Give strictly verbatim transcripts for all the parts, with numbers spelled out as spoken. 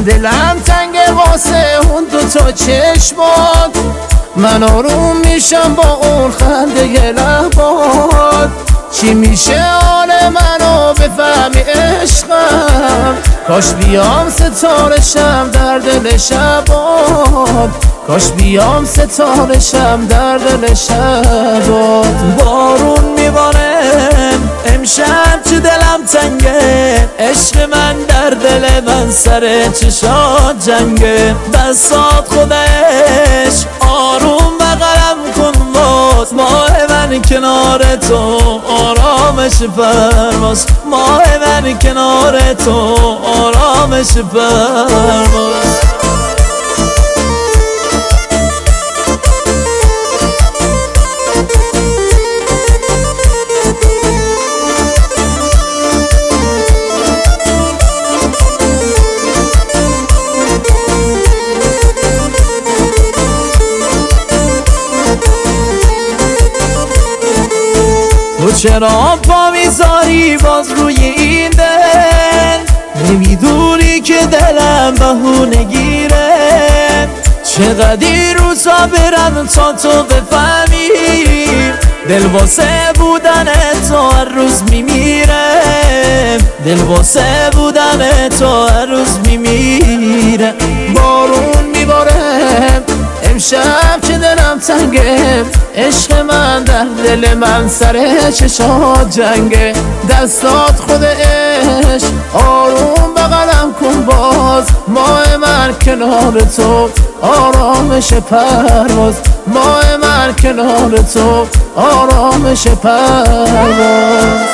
دلم تنگه واسه اون دو تا چشمات، من آروم میشم با اون خنده لبات. چی میشه حال منو بفهمی عشقم، کاش بیام ستاره شم در دل شبات، کاش بیام ستاره شم در دل شبات. بارون میباره امشب چه دلم تنگه، عشق من در دل من سر چشات جنگه. دستات خودش آروم بغلم کن باز، ماه من کنار تو آرامش پرواز، ماه من کنار تو آرامش پرواز. تو چرا پا میذاری باز روی این دل، نمیدونی که دلم بهونه گیره. چقدر روزا برن تا تو بفهمی، دل واسه بودن تو هر روز میمیره، دل واسه بودن تو هر روز میمیره. بارون میباره امشب که دلم تنگه، عشق من در دل من سر چشات جنگه. دستات خودش آروم بغلم کن باز، ماه من کنار تو آرامش پرواز، ماه من کنار تو آرامش پرواز.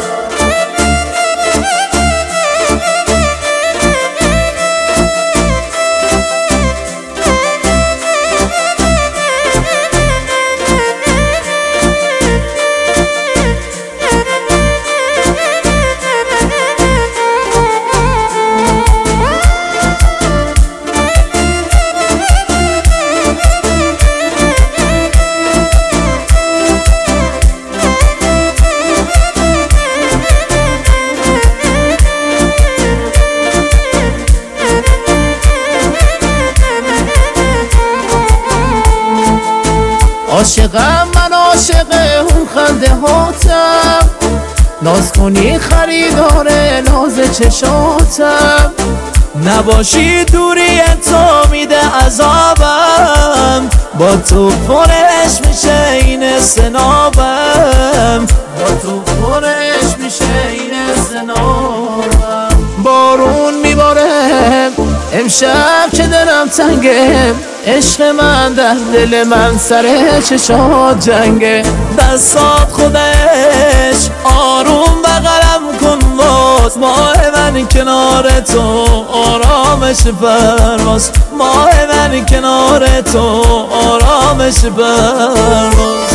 عاشقم من عاشق اون خنده هاتم، ناز کنی خریدار ناز چشاتم. نباشی دوری تو میده عذابم، با تو پرش میشه این سنابم، با تو پرش میشه این سنابم. بارون میباره امشب که دلم تنگه، عشق من در دل من سر چشات جنگه. دستات خودش آروم بغلم کن باز، ماه من کنار تو آرامش پرواز، ماه من کنار تو آرامش پرواز.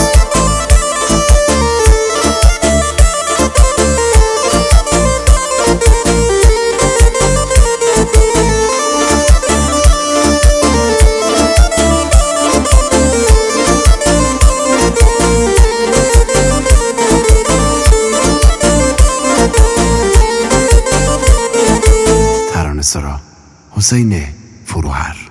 حسین فروهر.